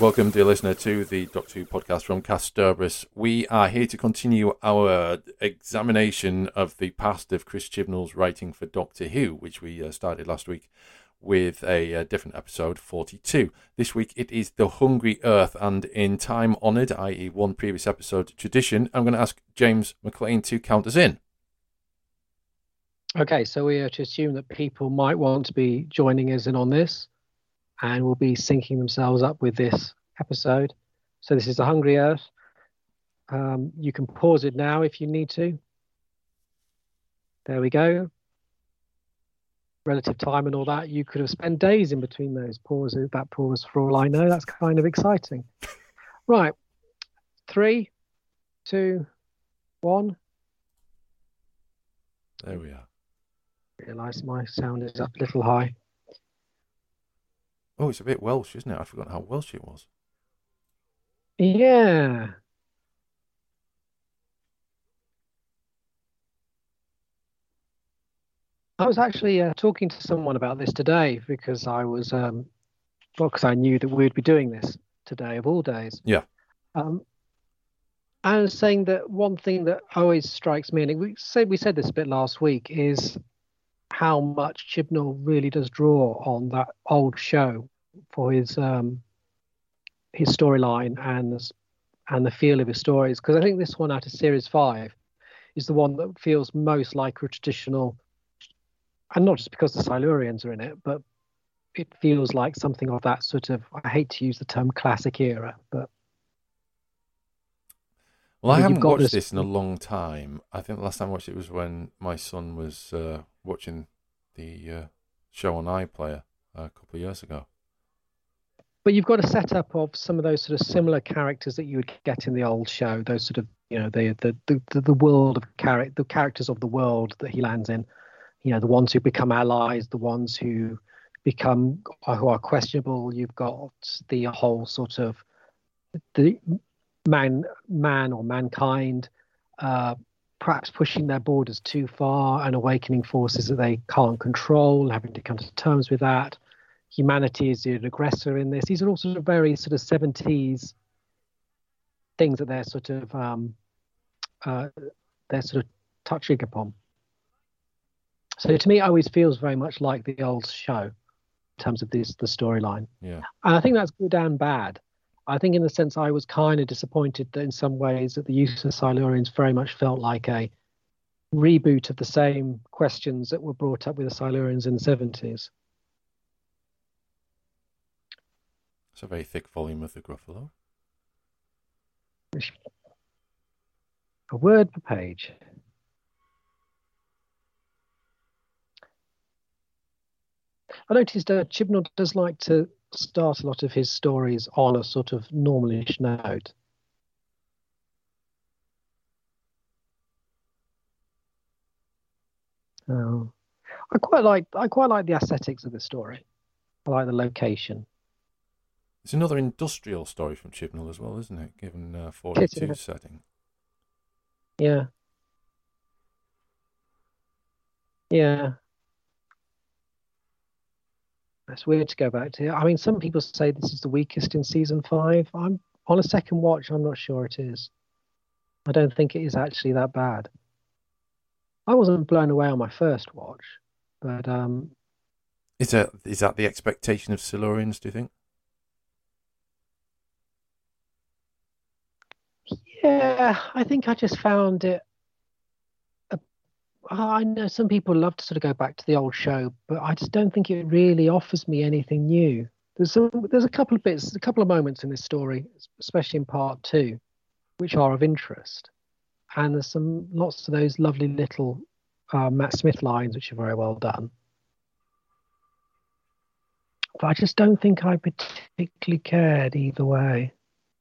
Welcome, dear listener, to the Doctor Who podcast from Casterburis. We are here to continue our examination of the past of Chris Chibnall's writing for Doctor Who, which we started last week with a different episode, 42. This week it is The Hungry Earth, and in time-honoured, i.e. one previous episode tradition, I'm going to ask James McLean to count us in. Okay, so we are to assume that people might want to be joining us in on this and will be syncing themselves up with this episode. So this is The Hungry Earth. You can pause it now if you need to. There we go. Relative time and all that. You could have spent days in between those pauses, that pause for all I know. That's kind of exciting. Right. 3, 2, 1. There we are. Realise my sound is up a little high. Oh, it's a bit Welsh, isn't it? I forgot how Welsh it was. Yeah. I was actually talking to someone about this today because I was, because I knew that we'd be doing this today of all days. Yeah. And I was saying that one thing that always strikes me, and we said this a bit last week, is how much Chibnall really does draw on that old show for his storyline and the feel of his stories. Because I think this one out of series 5 is the one that feels most like a traditional, and not just because the Silurians are in it, but it feels like something of that sort of, I hate to use the term classic era, but well, I haven't watched this in a long time. I think the last time I watched it was when my son was watching the show on iPlayer a couple of years ago. But you've got a setup of some of those sort of similar characters that you would get in the old show. Those sort of, the world of the characters of the world that he lands in. The ones who become allies, the ones who are questionable. You've got the whole sort of the man or mankind, perhaps pushing their borders too far and awakening forces that they can't control, having to come to terms with that. Humanity is the aggressor in this. These are all sort of very sort of 70s things that they're sort of touching upon. So to me, it always feels very much like the old show in terms of the storyline. Yeah. And I think that's good and bad. I think in the sense I was kind of disappointed that in some ways that the use of Silurians very much felt like a reboot of the same questions that were brought up with the Silurians in the 70s. It's a very thick volume of the Gruffalo. A word per page. I noticed Chibnall does like to start a lot of his stories on a sort of normalish note. Oh, I quite like the aesthetics of the story. I like the location. It's another industrial story from Chibnall as well, isn't it? Given 42's setting. Yeah. Yeah. That's weird to go back to. I mean, some people say this is the weakest in season 5. I'm on a second watch. I'm not sure it is. I don't think it is actually that bad. I wasn't blown away on my first watch, but is that the expectation of Silurians, do you think? Yeah, I think I just found it. I know some people love to sort of go back to the old show, but I just don't think it really offers me anything new. There's a couple of moments in this story, especially in part 2, which are of interest, and there's lots of those lovely little Matt Smith lines which are very well done. But I just don't think I particularly cared either way.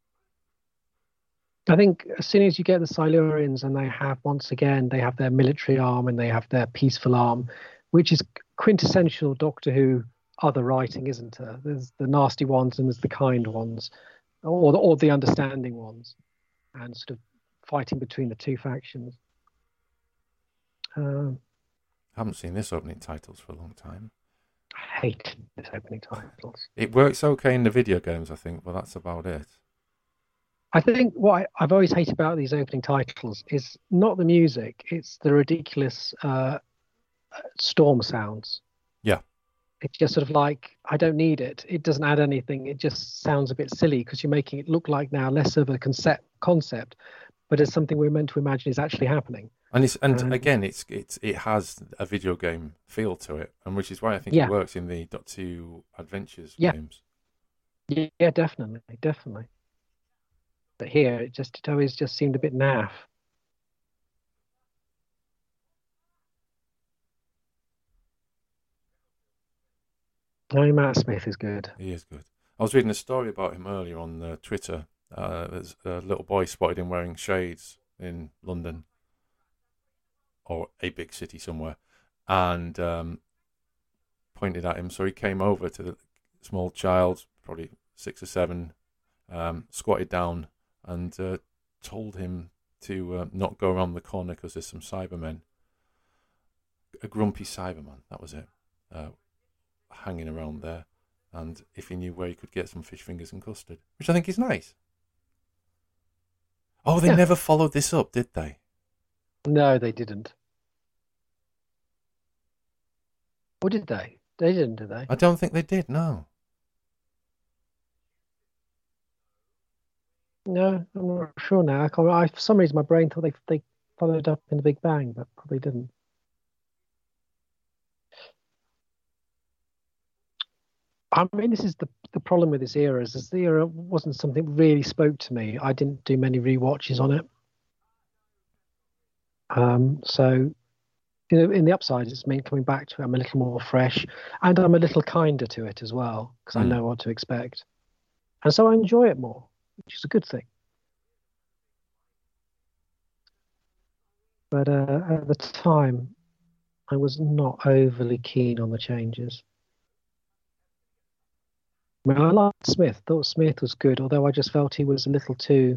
I think as soon as you get the Silurians and they have their military arm and they have their peaceful arm, which is quintessential Doctor Who other writing, isn't there? There's the nasty ones and there's the kind ones, or the understanding ones, and sort of fighting between the two factions. I haven't seen this opening titles for a long time. hated its opening titles. It works okay in the video games, I think, but that's about it. I think what I've always hated about these opening titles is not the music; it's the ridiculous storm sounds. Yeah. It's just sort of like, I don't need it. It doesn't add anything. It just sounds a bit silly because you're making it look like now less of a concept, but it's something we're meant to imagine is actually happening. And again, it has a video game feel to it, and which is why I think it works in the Doctor Who Adventures games. Yeah, definitely. But here, it always just seemed a bit naff. No, Matt Smith is good. He is good. I was reading a story about him earlier on Twitter. There's a little boy spotted him wearing shades in London or a big city somewhere, and pointed at him. So he came over to the small child, probably 6 or 7, squatted down and told him to not go around the corner because there's some Cybermen. A grumpy Cyberman, that was it, hanging around there. And if he knew where he could get some fish fingers and custard, which I think is nice. Oh, they never followed this up, did they? No, they didn't. Or did they? They didn't, did they? I don't think they did, no. No, I'm not sure now. For some reason, my brain thought they followed up in the Big Bang, but probably didn't. I mean, this is the problem with this era, is the era wasn't something that really spoke to me. I didn't do many rewatches on it. So, in the upside, it's meant coming back to it, I'm a little more fresh, and I'm a little kinder to it as well, because I know what to expect. And so I enjoy it more, which is a good thing. But at the time, I was not overly keen on the changes. I mean, I liked Smith. Thought Smith was good, although I just felt he was a little too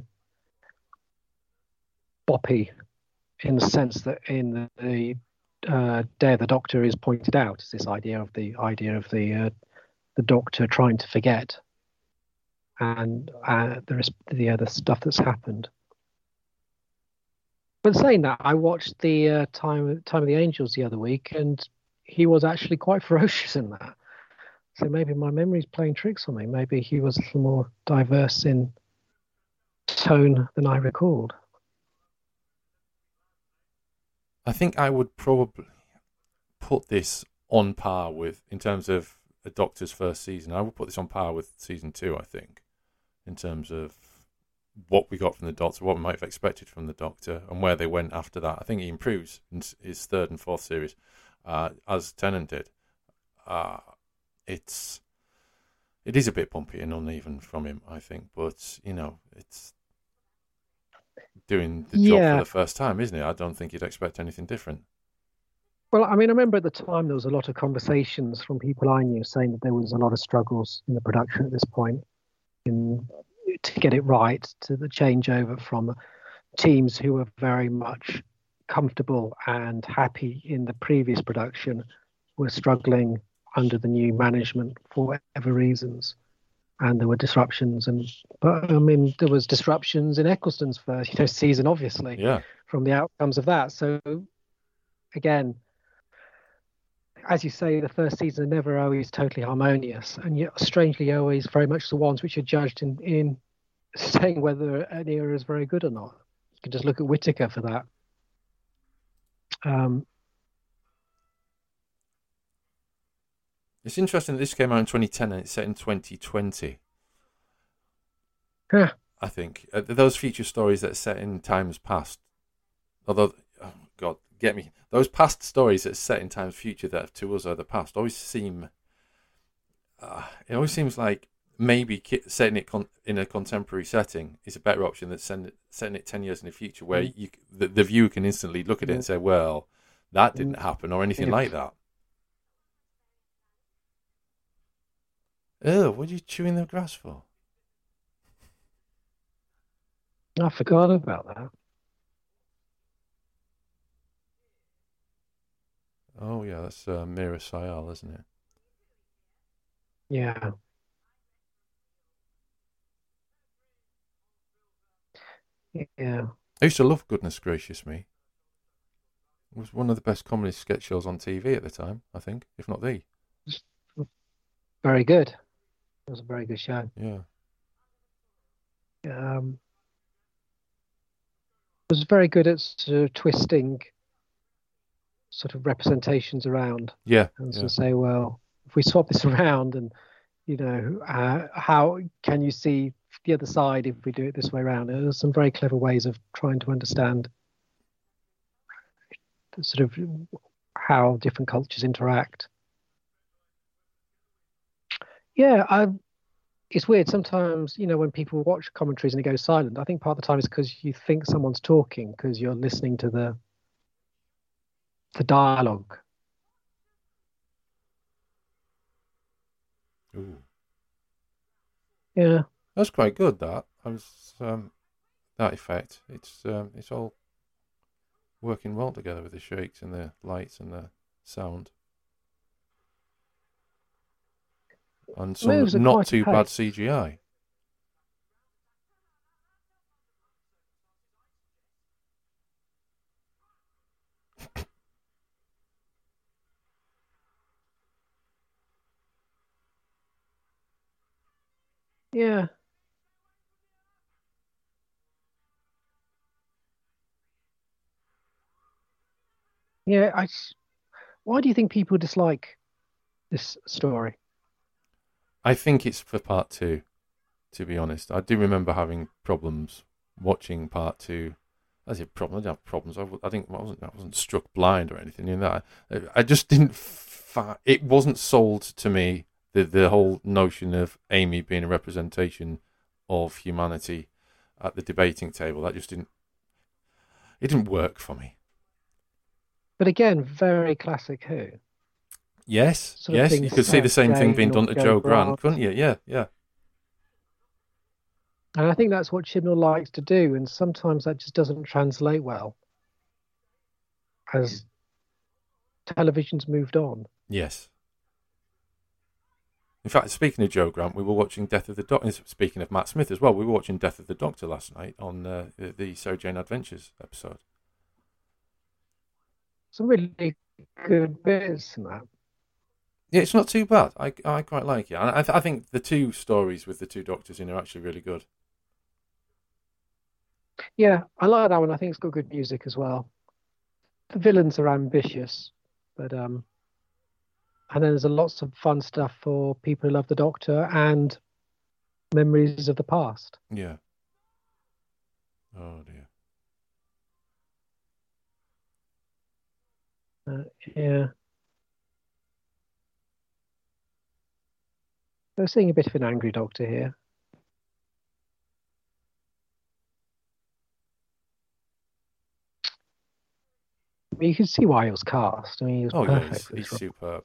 boppy, in the sense that in the Day of the Doctor is pointed out is this idea of the Doctor trying to forget, and the other stuff that's happened. But saying that, I watched the Time of the Angels the other week, and he was actually quite ferocious in that. So maybe my memory's playing tricks on me. Maybe he was a little more diverse in tone than I recalled. I think I would probably put this on par with, in terms of the Doctor's first season, I would put this on par with season 2, I think, in terms of what we got from the Doctor, what we might have expected from the Doctor, and where they went after that. I think he improves in his third and fourth series, as Tennant did. It is a bit bumpy and uneven from him, I think, but it's doing the job for the first time, isn't it? I don't think you'd expect anything different. Well, I mean, I remember at the time there was a lot of conversations from people I knew saying that there was a lot of struggles in the production at this point to get it right, to the changeover from teams who were very much comfortable and happy in the previous production were struggling under the new management for whatever reasons. And there were disruptions, but I mean, there was disruptions in Eccleston's first season, obviously, from the outcomes of that. So again, as you say, the first season are never always totally harmonious, and yet strangely always very much the ones which are judged in saying whether an era is very good or not. You can just look at Whittaker for that. It's interesting that this came out in 2010 and it's set in 2020. Yeah. I think those future stories that are set in times past, although, oh God, get me, those past stories that are set in times future that to us are the past always seem, it always seems like maybe setting it in a contemporary setting is a better option than setting it 10 years in the future, where the viewer can instantly look at it and say, well, that didn't happen or anything like that. Oh, what are you chewing the grass for? I forgot about that. Oh, yeah, that's Mira Sayal, isn't it? Yeah, yeah. I used to love Goodness Gracious Me. It was one of the best comedy sketch shows on TV at the time, I think, if not the. It's very good. It was a very good show. Yeah. Um, it was very good at sort of twisting sort of representations around Yeah, and sort yeah. of say, well, if we swap this around and how can you see the other side if we do it this way around? There's some very clever ways of trying to understand sort of how different cultures interact. Yeah, it's weird sometimes. When people watch commentaries and it goes silent, I think part of the time is because you think someone's talking because you're listening to the dialogue. Ooh. Yeah, That's quite good, that. I was that effect. It's all working well together with the shakes and the lights and the sound. And some moves at not quite a too bad pace. CGI. Yeah, yeah. Why do you think people dislike this story? I think it's for part two, to be honest. I do remember having problems watching part two. I said problem. I didn't have problems. I think I wasn't struck blind or anything in that. I just didn't. It wasn't sold to me. The whole notion of Amy being a representation of humanity at the debating table, that just didn't. It didn't work for me. But again, very classic Who. Yes, Sort of yes, you things could see the Sarah same thing being Jane or done to Joe Joe Grant, couldn't Grant. you? Yeah, yeah, And I think that's what Chibnall likes to do. And sometimes that just doesn't translate well as television's moved on. yes. In fact, speaking of Joe Grant, we were watching Death of the Doctor. Speaking of Matt Smith as well, we were watching Death of the Doctor last night on the Sarah Jane Adventures episode. Some really good bits in that. Yeah, it's not too bad. I quite like it. And I think the two stories with the two Doctors in are actually really good. Yeah, I like that one. I think it's got good music as well. The villains are ambitious, but and then there's a lots of fun stuff for people who love the Doctor and memories of the past. Yeah. Oh dear. Uh, yeah, we're seeing a bit of an angry Doctor here. I mean, you can see why he was cast. I mean, he was Oh yeah, perfect for he's this role. superb.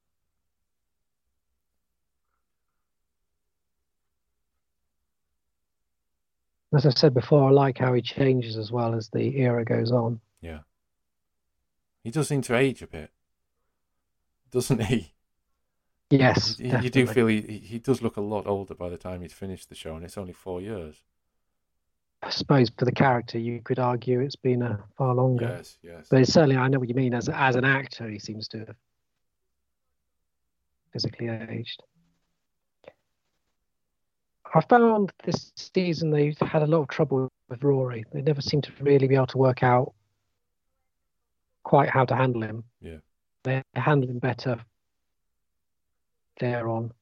As I said before, I like how he changes as well as the era goes on. Yeah. He does seem to age a bit, doesn't he? Yes, You do definitely. feel he does look a lot older by the time he's finished the show, and it's only 4 years. I suppose for the character, you could argue it's been a far longer. Yes, yes. But it's certainly, I know what you mean. As an actor, he seems to have physically aged. I found this season they've had a lot of trouble with Rory. They never seem to really be able to work out quite how to handle him. Yeah. They handle him better there on.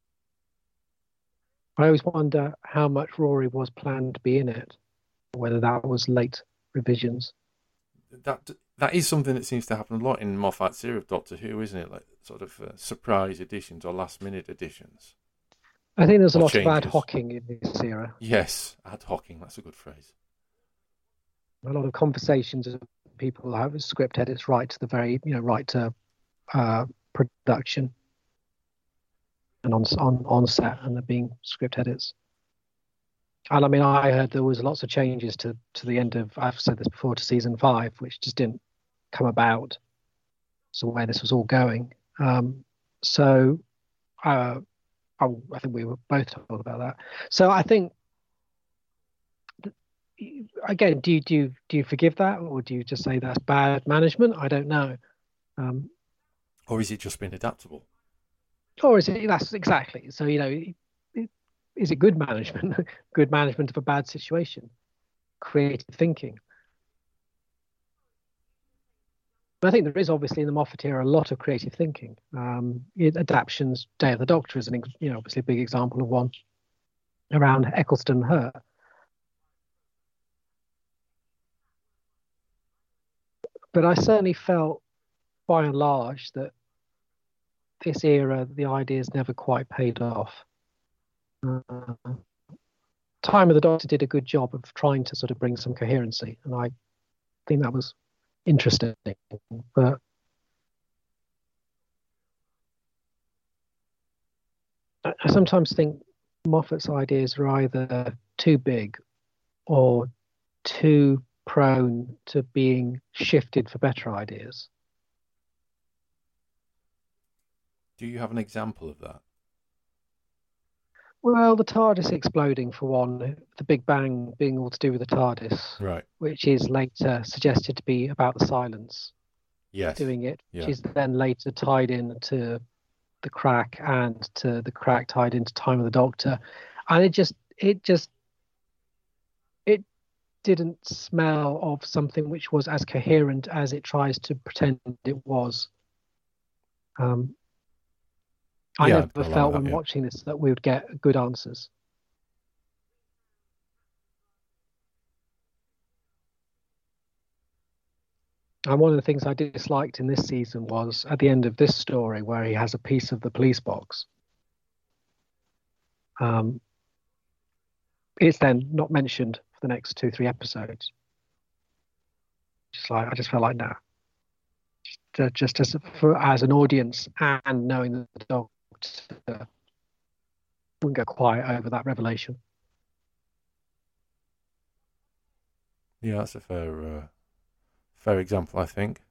I always wonder how much Rory was planned to be in it, whether that was late revisions. That is something that seems to happen a lot in Moffat's era of Doctor Who, isn't it? Like sort of surprise additions or last minute additions I think there's a or lot of ad changes. hocking in this era. Yes, ad hocing. That's a good phrase. A lot of conversations of people have script edits right to the very, right to production and on set, and there being script edits. And I mean, I heard there was lots of changes to the end of, I've said this before, to season 5, which just didn't come about. So where this was all going. So uh, I think we were both told about that. So I think, again, do you forgive that, or do you just say that's bad management? I don't know. Um, Or is it just being adaptable? or is it that's exactly so? Is it good management? Good management of a bad situation, creative thinking. But I think there is obviously in the Moffat era a lot of creative thinking. Adaptions, Day of the Doctor is obviously a big example of one around Eccleston and Hurt. But I certainly felt, by and large, that this era, the ideas never quite paid off. Uh, Time of the Doctor did a good job of trying to sort of bring some coherency, and I think that was interesting. But I sometimes think Moffat's ideas are either too big or too prone to being shifted for better ideas. Do you have an example of that? Well, the TARDIS exploding for one, the Big Bang being all to do with the TARDIS, Right. which is later suggested to be about the silence Yes. doing it, Yeah. which is then later tied in to the crack and to the crack tied into Time of the Doctor. And it didn't smell of something which was as coherent as it tries to pretend it was. I Yeah, never along felt that, when yeah. watching this that we would get good answers. And one of the things I disliked in this season was at the end of this story where he has a piece of the police box. It's then not mentioned for the next 2-3 episodes. I just felt like, no. Just as an audience and knowing that the Doctor wouldn't go quiet over that revelation. Yeah, that's a fair example, I think.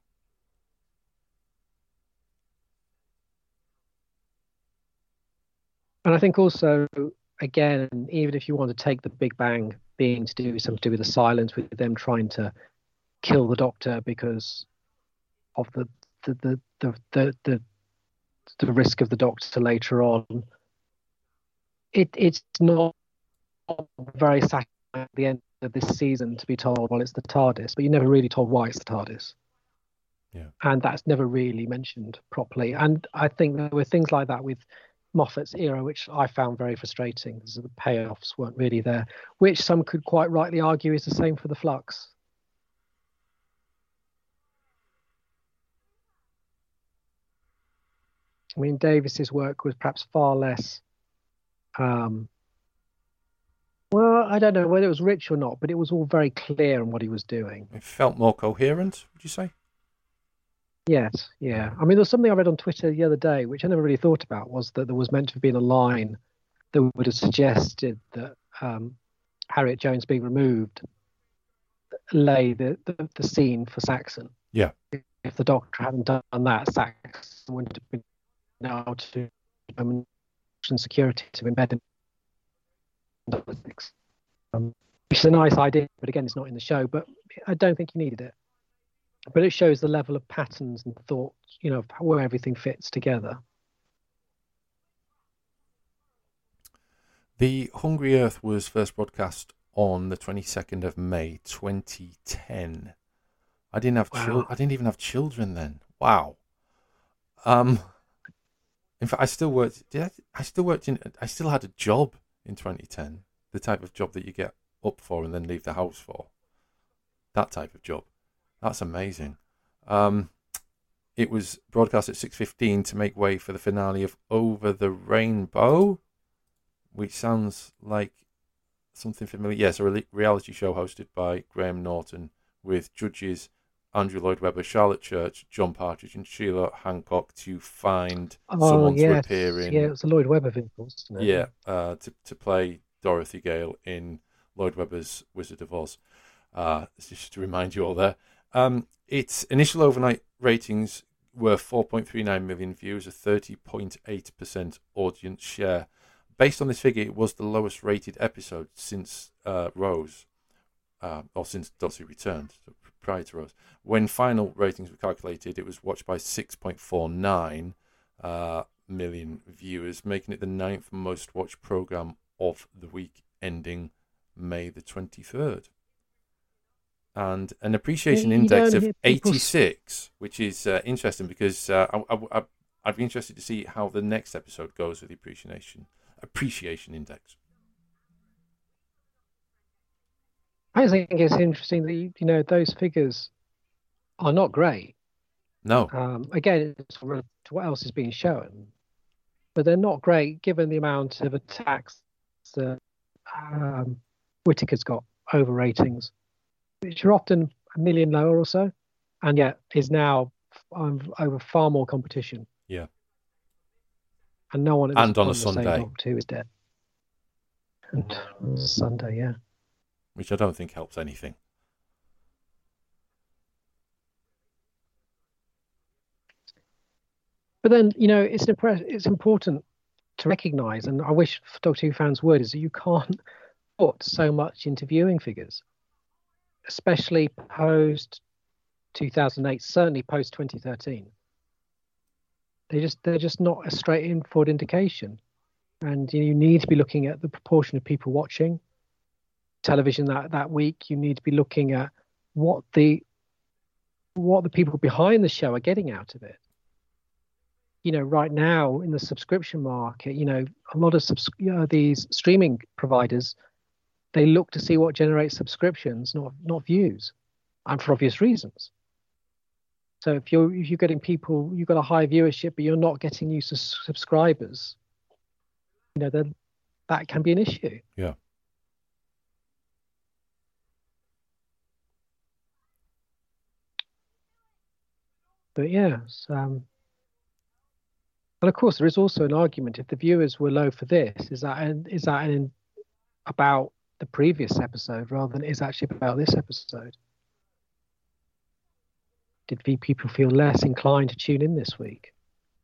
And I think also, again, even if you want to take the Big Bang being to do something to do with the silence, with them trying to kill the Doctor because of the risk of the Doctor later on, it's not very satisfying at the end of this season to be told, well, it's the TARDIS, but you're never really told why it's the TARDIS. Yeah. And that's never really mentioned properly. And I think there were things like that with Moffat's era, which I found very frustrating because the payoffs weren't really there, which some could quite rightly argue is the same for the Flux. I mean, Davis's work was perhaps far less. Well, I don't know whether it was rich or not, but it was all very clear on what he was doing. It felt more coherent, would you say? Yes, yeah. I mean, there's something I read on Twitter the other day, which I never really thought about, was that there was meant to have been a line that would have suggested that Harriet Jones being removed lay the scene for Saxon. Yeah. If the Doctor hadn't done that, Saxon wouldn't have been able to security to embed him. Which is a nice idea, but again, it's not in the show. But I don't think you needed it. But it shows the level of patterns and thoughts, where everything fits together. The Hungry Earth was first broadcast on the 22nd of May 2010. I didn't have I didn't even have children then. Wow. In fact, I still worked. I still had a job in 2010. The type of job that you get up for and then leave the house for. That type of job. That's amazing. It was broadcast at 6:15 to make way for the finale of Over the Rainbow, which sounds like something familiar. Yes, a reality show hosted by Graham Norton with judges Andrew Lloyd Webber, Charlotte Church, John Partridge, and Sheila Hancock to find someone to appear in. Yeah, it was a Lloyd Webber vehicle, wasn't it? Yeah, to play Dorothy Gale in Lloyd Webber's Wizard of Oz. Just to remind you all there. Its initial overnight ratings were 4.39 million views, a 30.8% audience share. based on this figure, it was the lowest rated episode since Rose, or since Doctor Who returned, so prior to Rose. When final ratings were calculated, it was watched by 6.49 million viewers, making it the 9th most watched programme of the week ending May the 23rd. And an appreciation index of 86, which is interesting because I'd be interested to see how the next episode goes with the appreciation index. I think it's interesting that those figures are not great. No. Again, it's relative to what else is being shown, but they're not great given the amount of attacks that Whittaker's got over ratings, which are often a million lower or so, and yet is now over far more competition. Yeah. And no one at and this on a point will say Sunday. Doctor Who is dead. And on a Sunday, yeah. Which I don't think helps anything. But then, it's important to recognise, and I wish Doctor Who fans would, is that you can't put so much into viewing figures, especially post 2008, certainly post 2013. They're just not a straightforward indication, and you need to be looking at the proportion of people watching television that week. You need to be looking at what the people behind the show are getting out of it. Right now in the subscription market, a lot of these streaming providers, they look to see what generates subscriptions, not views, and for obvious reasons. So if you're getting people, you've got a high viewership, but you're not getting new subscribers, then that can be an issue. Yeah. But yes, but of course there is also an argument, if the viewers were low for this, is that about the previous episode rather than is actually about this episode? Did people feel less inclined to tune in this week?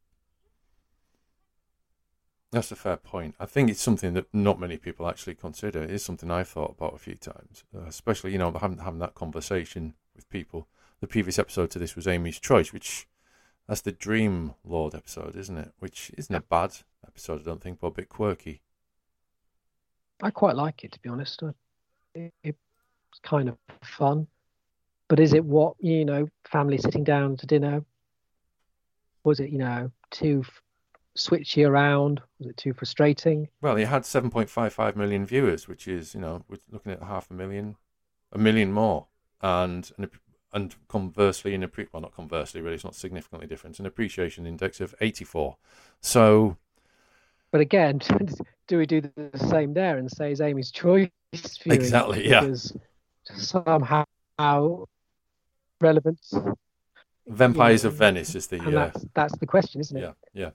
That's a fair point. I think it's something that not many people actually consider. It is something I've thought about a few times, especially, having that conversation with people. The previous episode to this was Amy's Choice, that's the Dream Lord episode, isn't it? Which isn't a bad episode, I don't think, but a bit quirky. I quite like it, to be honest. It's kind of fun. But is it what, family sitting down to dinner? Was it, too switchy around? Was it too frustrating? Well, it had 7.55 million viewers, which is, we're looking at 500,000, a million more. And conversely, well, not conversely, really, it's not significantly different, an appreciation index of 84. So... But again, do we do the same there and say is Amy's Choice viewing? Exactly, yeah. Because somehow relevant. Vampires of Venice is the... And that's the question, isn't it? Yeah.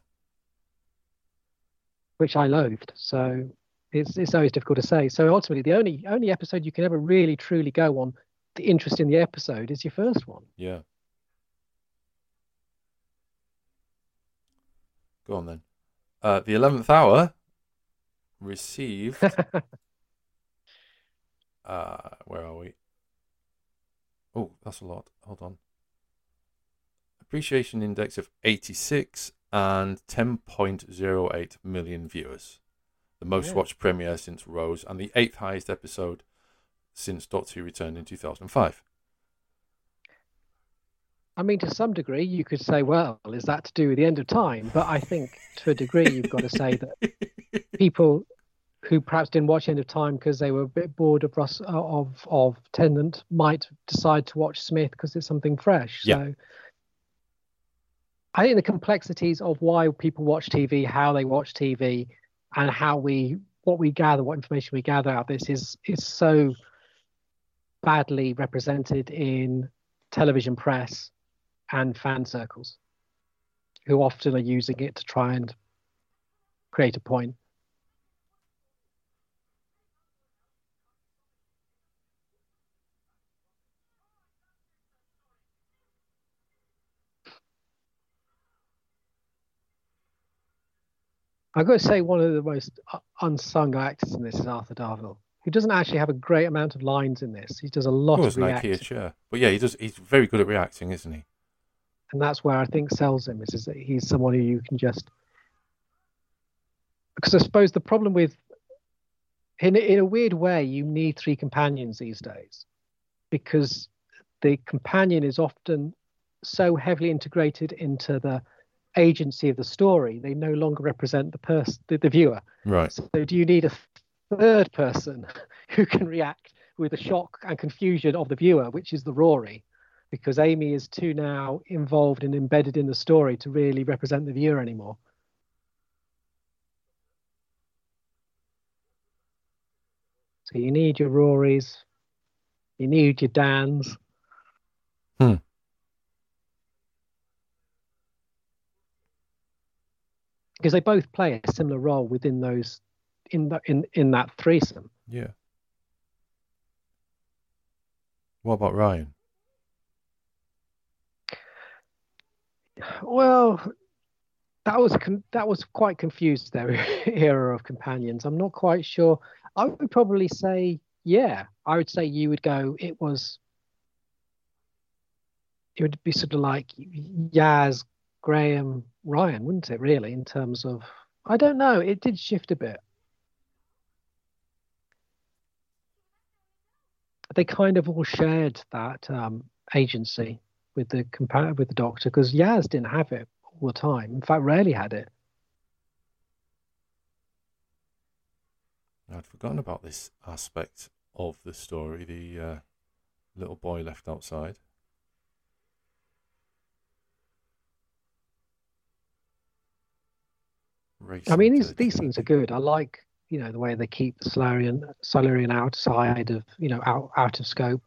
Which I loathed. So it's always difficult to say. So ultimately, the only episode you can ever really truly go on, the interest in the episode, is your first one. Yeah. Go on then. The 11th Hour received... where are we? Oh, that's a lot. Hold on. Appreciation index of 86 and 10.08 million viewers. The most watched premiere since Rose and the 8th highest episode since Doctor Who returned in 2005. I mean, to some degree, you could say, well, is that to do with the end of time? But I think to a degree, you've got to say that people who perhaps didn't watch End of Time because they were a bit bored of Tennant might decide to watch Smith because it's something fresh. Yeah. So I think the complexities of why people watch TV, how they watch TV, and what information we gather out of this is so badly represented in television press and fan circles, who often are using it to try and create a point. I've got to say, one of the most unsung actors in this is Arthur Darvill, who doesn't actually have a great amount of lines in this. He does a It lot was of an IKEA reacting, chair, but yeah, he does. He's very good at reacting, isn't he? and that's where I think sells him is that he's someone who you can just. Because I suppose the problem with, in a weird way, you need three companions these days because the companion is often so heavily integrated into the agency of the story, they no longer represent the viewer. Right. So do you need a third person who can react with the shock and confusion of the viewer, which is the Rory, because Amy is too now involved and embedded in the story to really represent the viewer anymore. So you need your Rorys, you need your Dans. Hmm. Because they both play a similar role within those in that threesome. Yeah. What about Ryan? Well, that was quite confused their era of companions. I'm not quite sure. I would probably say yeah. I would say you would go. It would be sort of like Yaz, Graham, Ryan, wouldn't it? Really, in terms of I don't know. It did shift a bit. They kind of all shared that agency with with the Doctor because Yaz didn't have it all the time. In fact, rarely had it. I'd forgotten about this aspect of the story. The little boy left outside. I Racing mean, to the these scenes are church. good. I like the way they keep the Silurian outside of out of scope,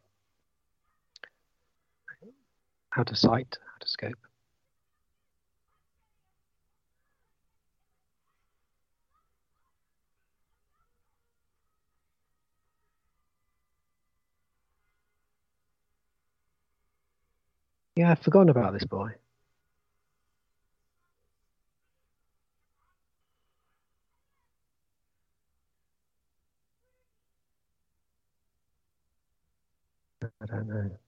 out of sight, out of scope. Yeah, I've forgotten about this boy. I don't know.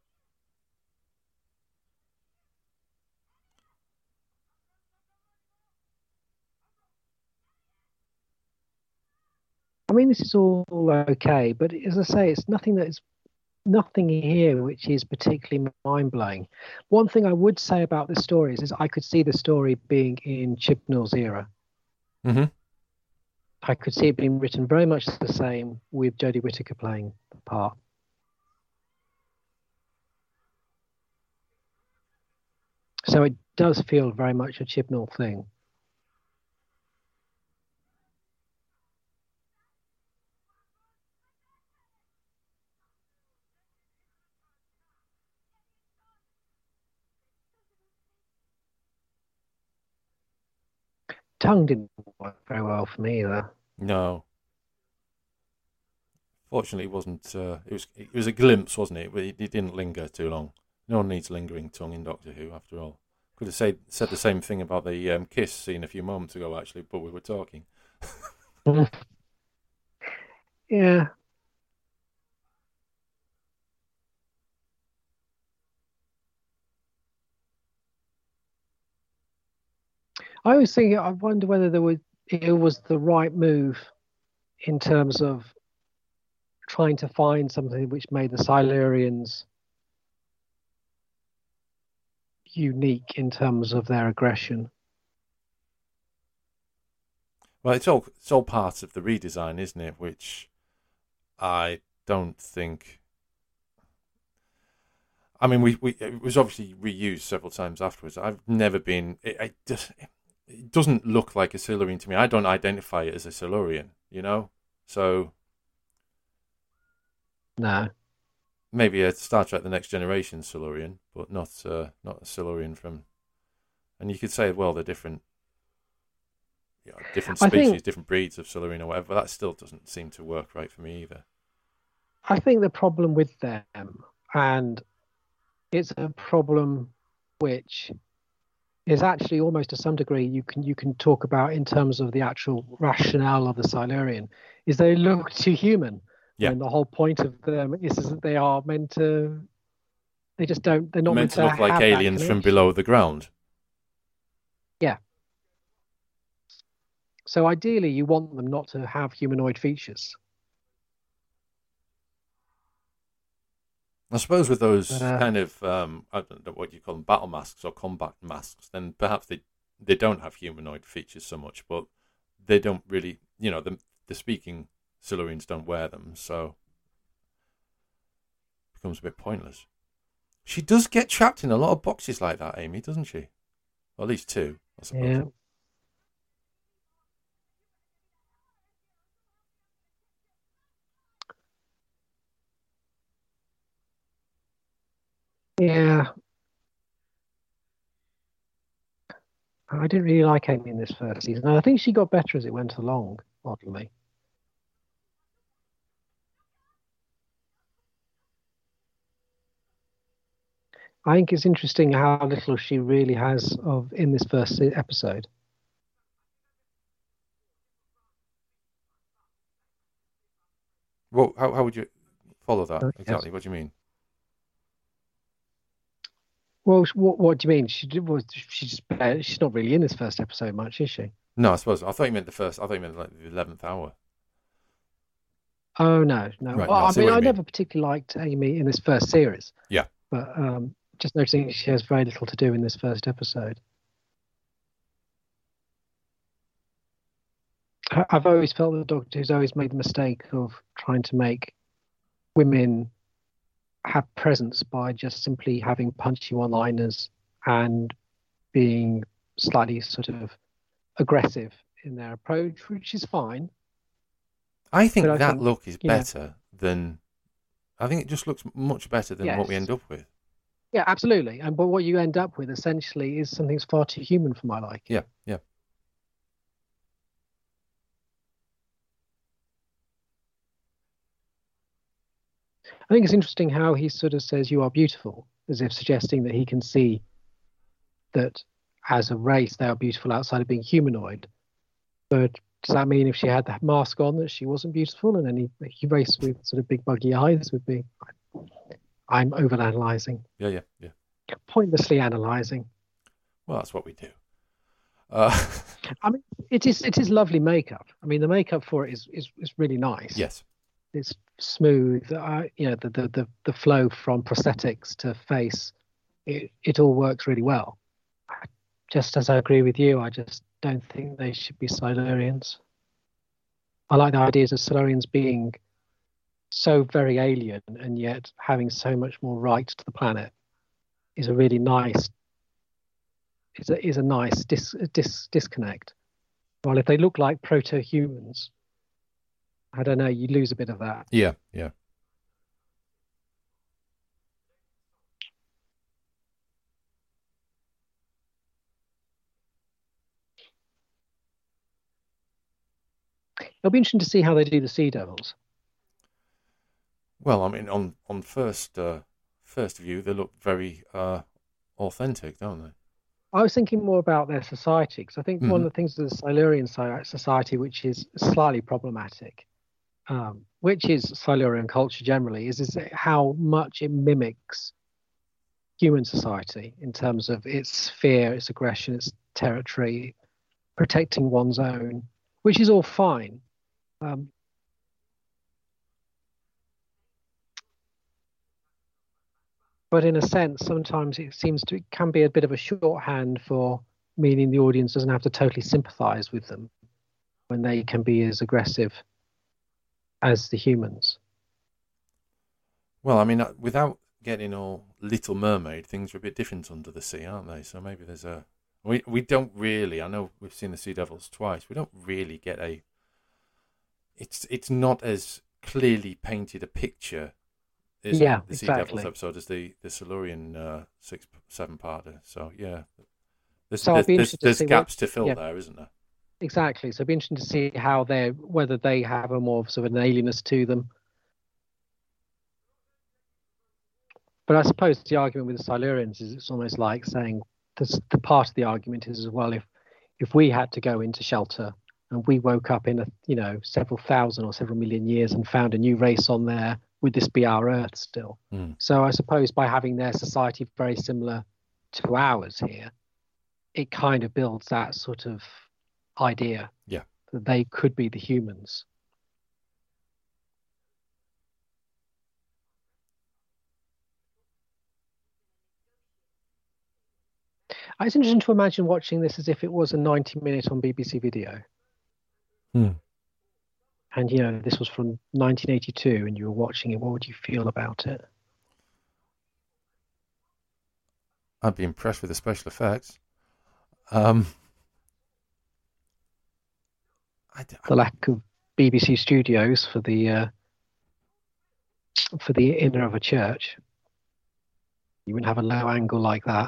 I mean, this is all okay, but as I say, it's nothing here which is particularly mind blowing. One thing I would say about this story is I could see the story being in Chibnall's era. Mm-hmm. I could see it being written very much the same with Jodie Whittaker playing the part. So it does feel very much a Chibnall thing. Tongue didn't work very well for me either. No, fortunately, it wasn't. It was a glimpse, wasn't it? But it didn't linger too long. No one needs lingering tongue in Doctor Who, after all. Could have said the same thing about the kiss scene a few moments ago, actually, but we were talking. Yeah. I always think I wonder whether it was the right move in terms of trying to find something which made the Silurians unique in terms of their aggression. Well, it's all part of the redesign, isn't it? Which I don't think. I mean, we it was obviously reused several times afterwards. I've never been. It doesn't look like a Silurian to me. I don't identify it as a Silurian, So No. maybe a Star Trek: The Next Generation Silurian, but not a Silurian from. And you could say, well, they're different, different I species, think different breeds of Silurian or whatever. But that still doesn't seem to work right for me either. I think the problem with them, and it's a problem which is actually almost to some degree you can talk about in terms of the actual rationale of the Silurian, is they look too human Yeah, when the whole point of them is that they are meant to, they just don't, they're they're not meant meant to to look like have that aliens from below connection. the ground. Yeah. So ideally you want them not to have humanoid features. I suppose with But those kind of I don't know what you call them, battle masks or combat masks, then perhaps they don't have humanoid features so much, but they don't really, the speaking Silurians don't wear them, so it becomes a bit pointless. She does get trapped in a lot of boxes like that, Amy, doesn't she? Or at least two, I suppose. yeah. Yeah. I didn't really like Amy in this first season. And I think she got better as it went along, oddly. I think it's interesting how little she really has of in this first episode. Well, how would you follow that Yes. exactly? What do you mean? Well, what do you mean? She did, was she just she's not really in this first episode much, is she? No, I suppose I thought you meant the first. I thought you meant like the 11th hour. Oh no, no. Right. Well, No, I I see mean, what you I mean. never particularly liked Amy in this first series, Yeah. but just noticing she has very little to do in this first episode. I've always felt the Doctor who's always made the mistake of trying to make women have presence by just simply having punchy one-liners and being slightly sort of aggressive in their approach, which is fine. I But think I that think, look is you know, better than. I think it just looks much better than what we yes, end up with. yeah, absolutely. And but what you end up with essentially is something that's far too human for my liking. Yeah. Yeah. I think it's interesting how he sort of says you are beautiful, as if suggesting that he can see that as a race they are beautiful outside of being humanoid. But does that mean if she had the mask on that she wasn't beautiful and any race with sort of big buggy eyes would be? I'm overanalyzing, Yeah. Yeah. Yeah. pointlessly analyzing. Well, that's what we do. Uh, I mean, it is lovely makeup. I mean, the makeup for it is really nice. yes. It's smooth. The flow from prosthetics to face, it all works really well. Just as I agree with you, I just don't think they should be Silurians. I like the ideas of Silurians being so very alien and yet having so much more right to the planet is a really nice is a nice disconnect. While if they look like proto-humans, I don't know, you lose a bit of that. Yeah. Yeah. It'll be interesting to see how they do the Sea Devils. Well, I mean, on first view, they look very authentic, don't they? I was thinking more about their society because I think one Hmm. of the things of the Silurian society, which is slightly problematic, which is Silurian culture generally, is how much it mimics human society in terms of its fear, its aggression, its territory, protecting one's own, which is all fine. Um, but in a sense, sometimes it can be a bit of a shorthand for meaning the audience doesn't have to totally sympathize with them when they can be as aggressive as the humans. Well, I mean, without getting all Little Mermaid, things are a bit different under the sea, aren't they? So maybe there's a we don't really. I know we've seen the Sea Devils twice. We don't really get a. It's not as clearly painted a picture is Yeah, the Sea Devils exactly. episode as the Silurian 6, 7 parter. So yeah, there's So I'll there's be there's, interested to there's see what, gaps to fill yeah, there, isn't there? exactly. So it'll be interesting to see how whether they have a more sort of an alienness to them. But I suppose the argument with the Silurians is it's almost like saying the part of the argument is as well, if we had to go into shelter and we woke up in several thousand or several million years and found a new race on there, would this be our Earth still? So I suppose by having their society very similar to ours here, it kind of builds that sort of idea that they could be the humans. It's interesting to imagine watching this as if it was a 90-minute on BBC Video. And, this was from 1982 and you were watching it. What would you feel about it? I'd be impressed with the special effects. The lack of BBC studios for the inner of a church. You wouldn't have a low angle like that.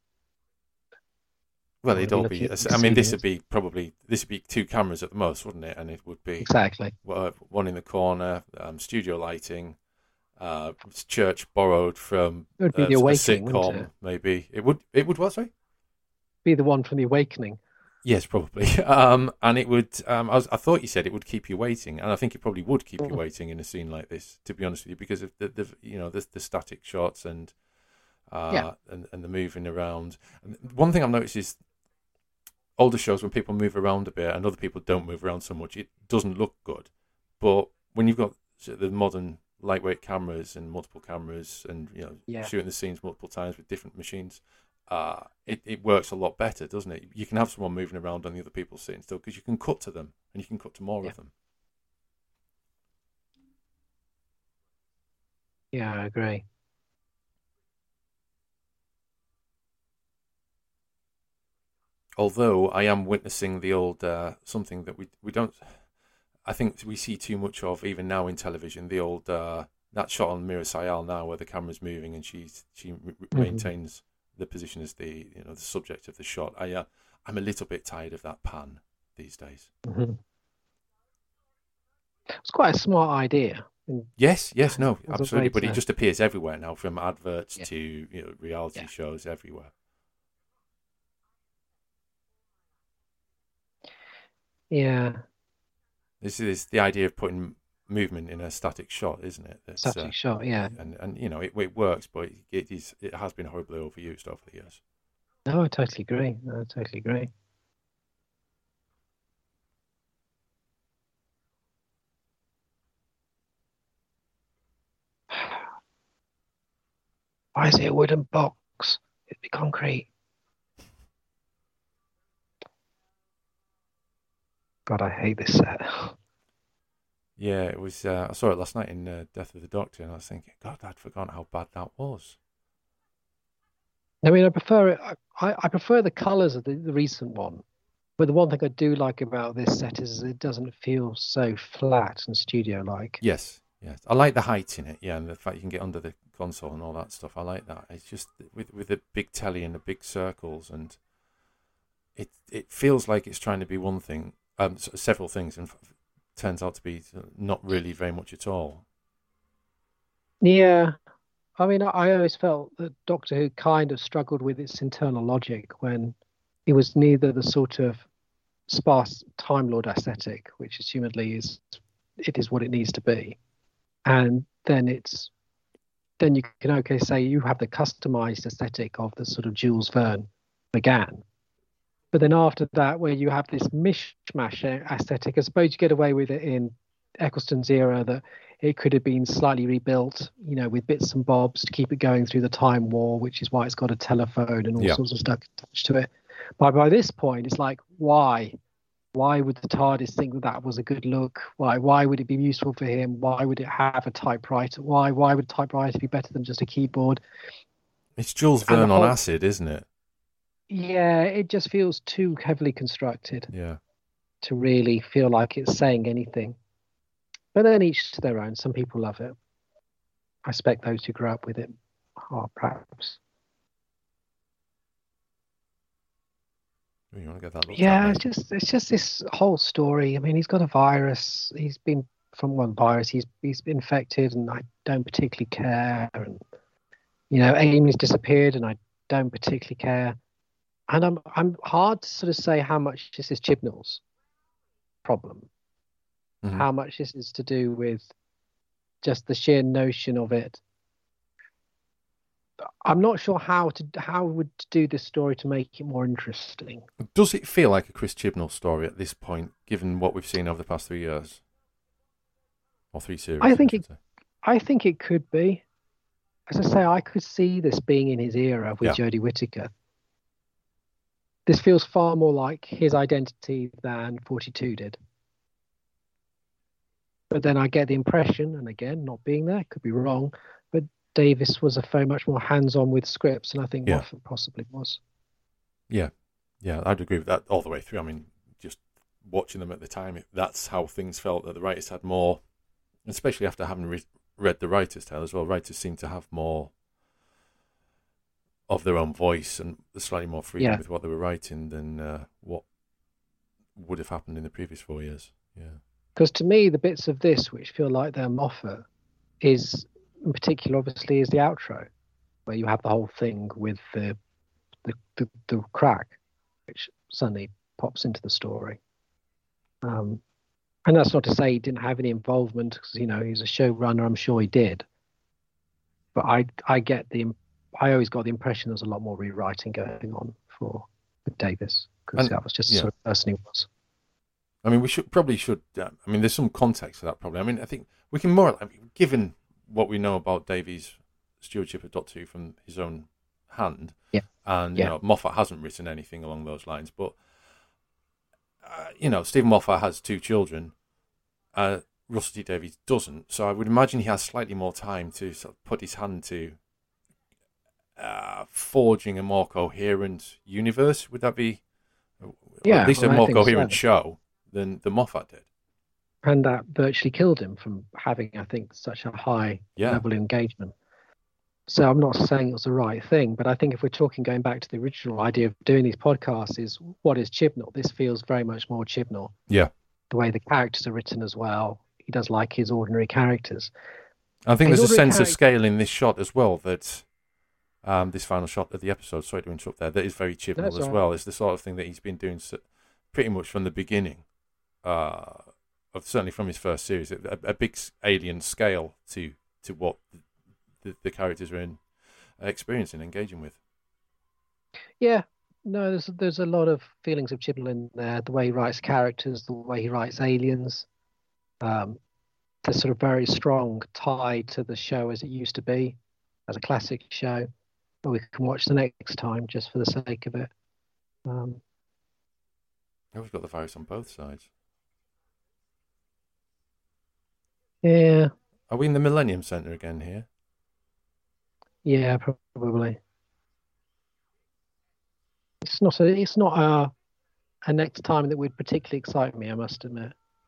Well, it'd all be. I mean, this would be 2 cameras at the most, wouldn't it? And it would be exactly one in the corner, studio lighting, church borrowed from it would be the Awakening, sitcom. Maybe it would. It would what? Sorry, be the one from the Awakening. Yes, probably. And it would. I thought you said it would keep you waiting, and I think it probably would keep you waiting in a scene like this. To be honest with you, because of the static shots and the moving around. And one thing I've noticed is older shows, when people move around a bit and other people don't move around so much, it doesn't look good. But when you've got the modern lightweight cameras and multiple cameras and shooting the scenes multiple times with different machines, it works a lot better, doesn't it? You can have someone moving around and the other people sitting still because you can cut to them and you can cut to more of them. Yeah, I agree. Although I am witnessing the old something that we don't. I think we see too much of even now in television. The old that shot on Mira Sayal now, where the camera's moving and she maintains the position as the subject of the shot. I'm a little bit tired of that pan these days. It's quite a smart idea. Yes, no, absolutely. But it just appears everywhere now, from adverts to reality shows everywhere. Yeah. This is the idea of putting movement in a static shot, isn't it? Static shot, yeah. And it works, but it has been horribly overused over the years. No, I totally agree. Why is it a wooden box? It'd be concrete. God, I hate this set. Yeah, it was. I saw it last night in Death of the Doctor, and I was thinking, God, I'd forgotten how bad that was. I mean, I prefer it. I prefer the colours of the recent one, but the one thing I do like about this set is it doesn't feel so flat and studio-like. Yes. I like the height in it, and the fact you can get under the console and all that stuff. I like that. It's just with the big telly and the big circles, and it feels like it's trying to be one thing. Several things, and turns out to be not really very much at all. Yeah, I mean, I always felt that Doctor Who kind of struggled with its internal logic when it was neither the sort of sparse Time Lord aesthetic, which assumedly is what it needs to be, and then you can say you have the customized aesthetic of the sort of Jules Verne McGann. But then after that, where you have this mishmash aesthetic, I suppose you get away with it in Eccleston's era, that it could have been slightly rebuilt, with bits and bobs to keep it going through the Time War, which is why it's got a telephone and all sorts of stuff attached to it. But by this point, it's like, why? Why would the TARDIS think that was a good look? Why would it be useful for him? Why would it have a typewriter? Why would a typewriter be better than just a keyboard? It's Jules Verne on acid, isn't it? Yeah, it just feels too heavily constructed. Yeah. To really feel like it's saying anything. But then each to their own. Some people love it. I expect those who grew up with it are perhaps. You want to get that looked at, it's just this whole story. I mean, he's got a virus. He's been from one virus. He's been infected, and I don't particularly care. And Amy's disappeared, and I don't particularly care. And I'm hard to sort of say how much this is Chibnall's problem, Mm-hmm. how much this is to do with just the sheer notion of it. I'm not sure how would do this story to make it more interesting. Does it feel like a Chris Chibnall story at this point, given what we've seen over the past 3 years? Or 3 series? I think it could be. As I say, I could see this being in his era with Jodie Whittaker. This feels far more like his identity than 42 did. But then I get the impression, and again, not being there, could be wrong, but Davis was very much more hands-on with scripts, and I think Moffat possibly was. Yeah, I'd agree with that all the way through. I mean, just watching them at the time, that's how things felt, that the writers had more, especially after having read the writer's tale as well. Writers seem to have more of their own voice and slightly more freedom with what they were writing than what would have happened in the previous 4 years. Yeah. Because to me, the bits of this which feel like they're Moffat is, in particular, obviously, is the outro, where you have the whole thing with the crack, which suddenly pops into the story. And that's not to say he didn't have any involvement, because he's a showrunner. I'm sure he did. But I always got the impression there was a lot more rewriting going on with Davis, because that was just the sort of person he was. I mean, we should. I mean, there's some context to that probably. I mean, I think we can given what we know about Davies' stewardship of Doctor Who from his own hand, and Moffat hasn't written anything along those lines, but Stephen Moffat has 2 children. Russell T Davies doesn't, so I would imagine he has slightly more time to sort of put his hand to forging a more coherent universe. Would that be at least a more coherent show than the Moffat did? And that virtually killed him from having, I think, such a high level of engagement. So I'm not saying it was the right thing, but I think if we're talking going back to the original idea of doing these podcasts, is what is Chibnall? This feels very much more Chibnall. Yeah. The way the characters are written as well. He does like his ordinary characters. I think there's a sense of scale in this shot as well, that this final shot of the episode, sorry to interrupt there, that is very Chibnall as well. It's the sort of thing that he's been doing pretty much from the beginning, certainly from his first series, a big alien scale to what the characters are experiencing, engaging with. Yeah, no, there's a lot of feelings of Chibnall in there. The way he writes characters, the way he writes aliens, the sort of very strong tie to the show as it used to be, as a classic show, that we can watch the next time just for the sake of it. We've got the virus on both sides. Yeah. Are we in the Millennium Centre again here? Yeah, probably. It's not a next time that would particularly excite me, I must admit.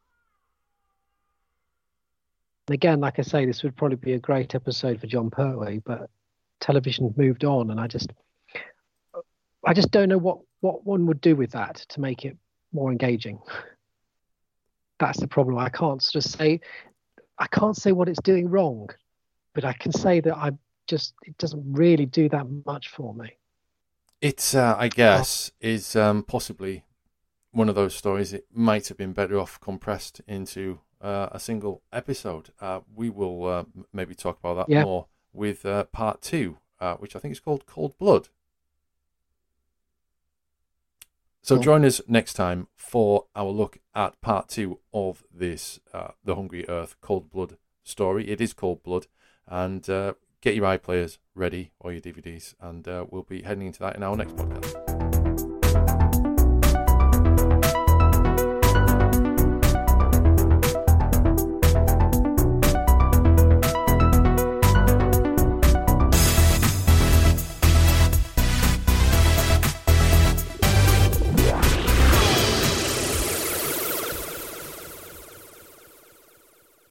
And again, like I say, this would probably be a great episode for Jon Pertwee, but television moved on, and I just don't know what one would do with that to make it more engaging. That's the problem. I can't say what it's doing wrong, but I can say that it doesn't really do that much for me. It's I guess is possibly one of those stories. It might have been better off compressed into a single episode. We will maybe talk about that more with part 2, which I think is called Cold Blood. So join us next time for our look at part 2 of this The Hungry Earth Cold Blood story. It is Cold Blood, and get your iPlayers ready or your DVDs, and we'll be heading into that in our next podcast.